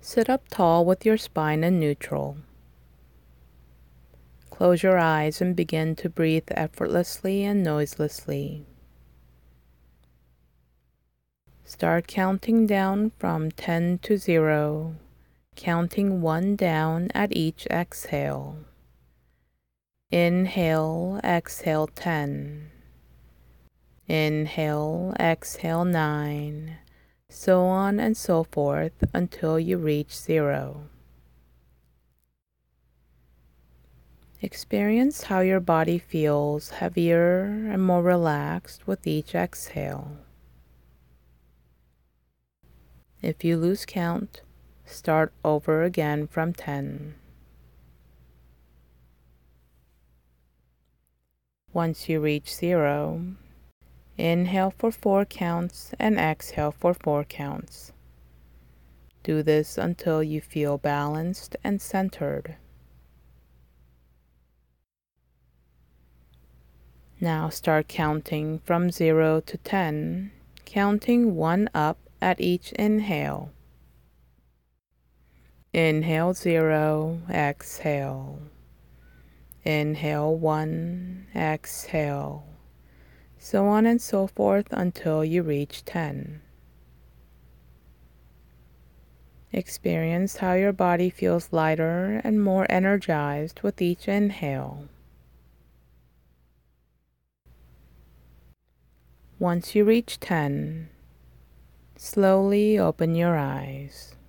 Sit up tall with your spine in neutral. Close your eyes and begin to breathe effortlessly and noiselessly. Start counting down from 10 to 0, counting 1 down at each exhale. Inhale, exhale 10. Inhale, exhale 9, so on and so forth until you reach 0. Experience how your body feels heavier and more relaxed with each exhale. If you lose count, start over again from 10. Once you reach 0, inhale for 4 counts and exhale for 4 counts. Do this until you feel balanced and centered. Now start counting from 0 to 10, counting 1 up at each inhale. Inhale 0, exhale. Inhale 1, exhale. So on and so forth until you reach 10. Experience how your body feels lighter and more energized with each inhale. Once you reach 10, slowly open your eyes.